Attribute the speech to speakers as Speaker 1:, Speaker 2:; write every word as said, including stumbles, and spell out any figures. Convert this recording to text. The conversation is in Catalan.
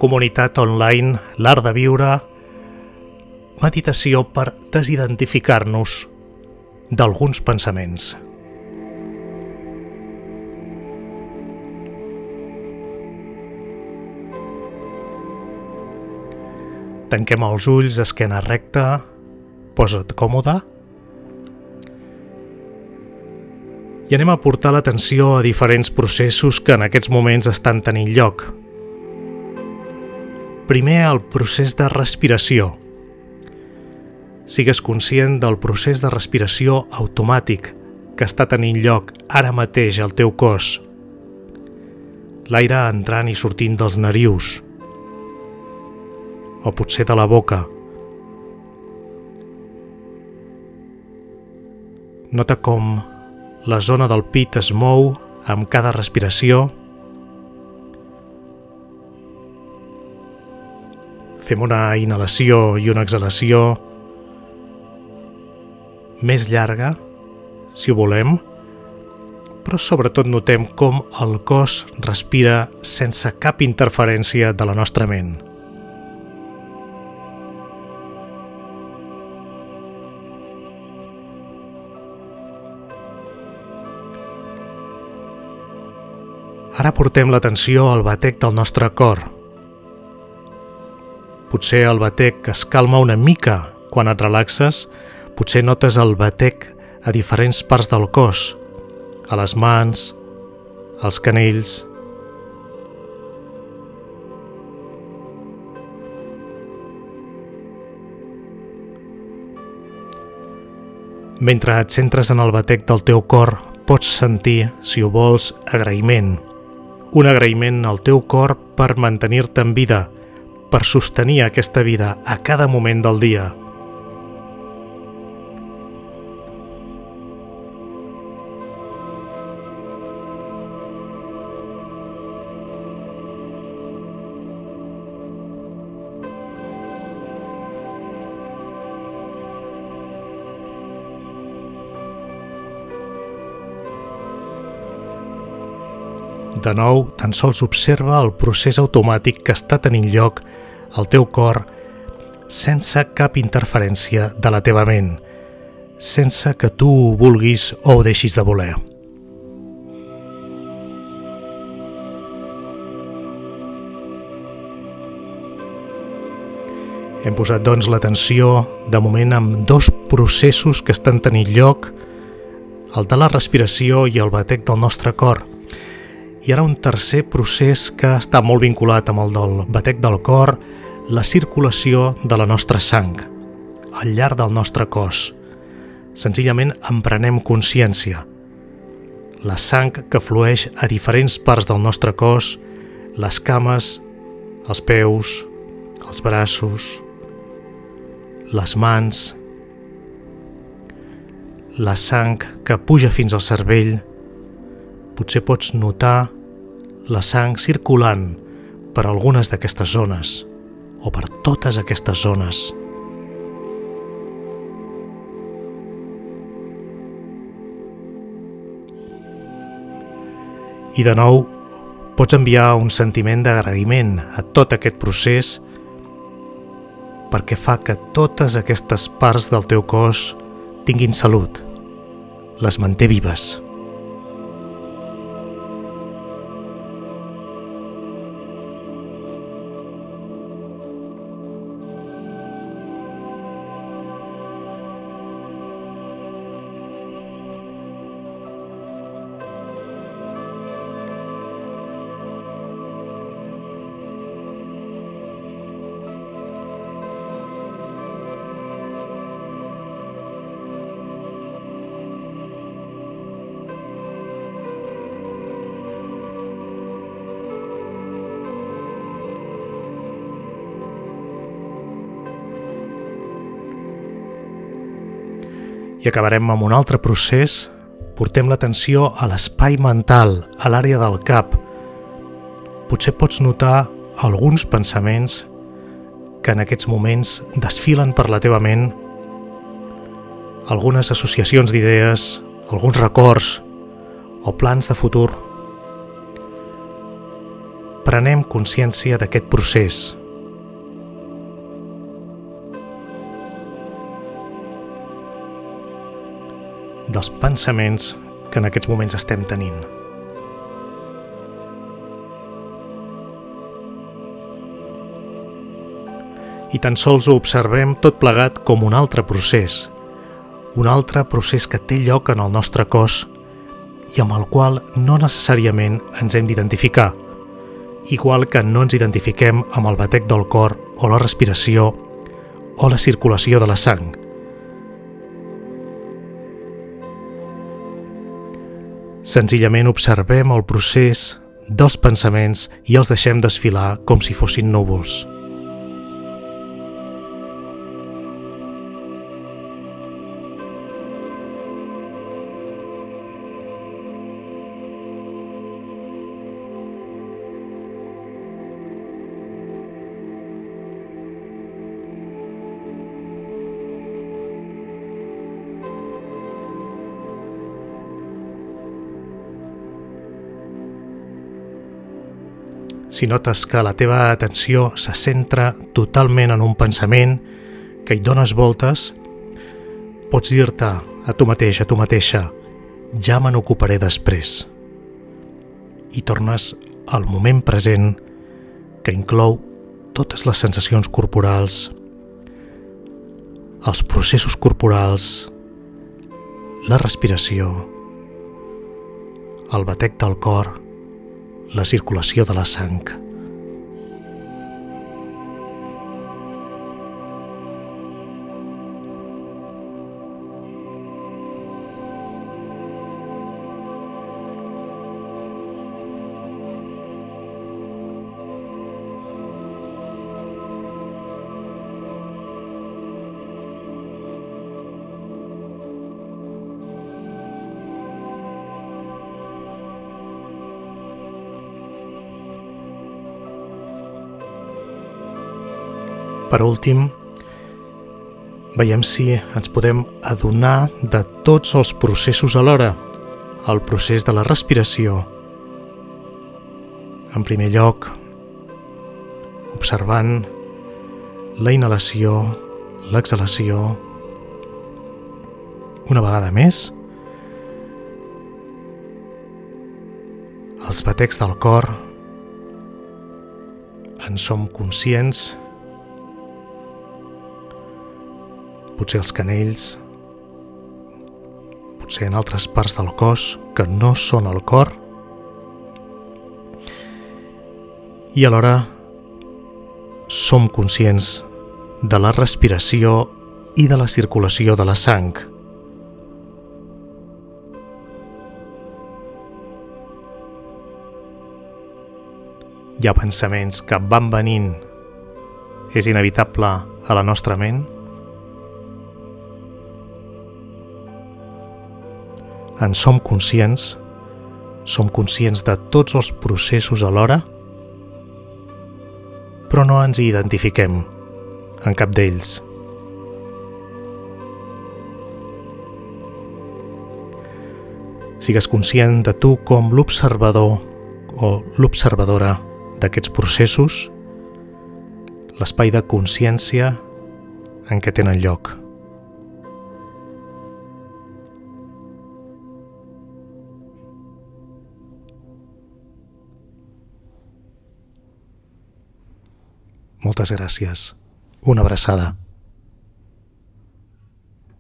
Speaker 1: comunitat online L'Art de Viure, meditació per desidentificar-nos d'alguns pensaments. Tanquem els ulls, esquena recta, posa't còmode i anem a portar l'atenció a diferents processos que en aquests moments estan tenint lloc. Primer, el procés de respiració. Sigues conscient del procés de respiració automàtic que està tenint lloc ara mateix al teu cos. L'aire entrant i sortint dels narius, o potser de la boca. Nota com la zona del pit es mou amb cada respiració. Fem una inhalació i una exhalació més llarga, si ho volem, però sobretot notem com el cos respira sense cap interferència de la nostra ment. Ara portem l'atenció al batec del nostre cor. Potser el batec es calma una mica quan et relaxes, potser notes el batec a diferents parts del cos, a les mans, als canells. Mentre et centres en el batec del teu cor, pots sentir, si ho vols, agraïment. Un agraïment al teu cor per mantenir-te en vida, per sostenir aquesta vida a cada moment del dia. De nou, tan sols observa el procés automàtic que està tenint lloc al teu cor sense cap interferència de la teva ment, sense que tu ho vulguis o ho deixis de voler. Hem posat, doncs, l'atenció, de moment, amb dos processos que estan tenint lloc, el de la respiració i el batec del nostre cor. I ara un tercer procés que està molt vinculat amb el del batec del cor, la circulació de la nostra sang al llarg del nostre cos. Senzillament en prenem consciència. La sang que flueix a diferents parts del nostre cos, les cames, els peus, els braços, les mans, la sang que puja fins al cervell. Potser pots notar la sang circulant per algunes d'aquestes zones o per totes aquestes zones. I de nou, pots enviar un sentiment d'agraïment a tot aquest procés perquè fa que totes aquestes parts del teu cos tinguin salut, les manté vives. I acabarem amb un altre procés. Portem l'atenció a l'espai mental, a l'àrea del cap. Potser pots notar alguns pensaments que en aquests moments desfilen per la teva ment, algunes associacions d'idees, alguns records o plans de futur. prenem consciència d'aquest procés. Dels pensaments que en aquests moments estem tenint. I tan sols ho observem tot plegat com un altre procés, un altre procés que té lloc en el nostre cos i amb el qual no necessàriament ens hem d'identificar, igual que no ens identifiquem amb el batec del cor o la respiració o la circulació de la sang. Senzillament observem el procés dels pensaments i els deixem desfilar com si fossin núvols. Si notes que la teva atenció se centra totalment en un pensament, que hi dones voltes, pots dir-te a tu mateix, a tu mateixa, ja me n'ocuparé després. I tornes al moment present, que inclou totes les sensacions corporals, els processos corporals, la respiració, el batec del cor, la circulació de la sang. Per últim, veiem si ens podem adonar de tots els processos alhora. El procés de la respiració. En primer lloc, observant la inhalació, l'exhalació. Una vegada més, els batecs del cor. En som conscients. Potser els canells, potser en altres parts del cos que no són el cor. I alhora som conscients de la respiració i de la circulació de la sang. Hi ha pensaments que van venint, és inevitable a la nostra ment. En som conscients, som conscients de tots els processos alhora, però no ens hi identifiquem en cap d'ells. Sigues conscient de tu com l'observador o l'observadora d'aquests processos, l'espai de consciència en què tenen lloc. Moltes gràcies. Una abraçada.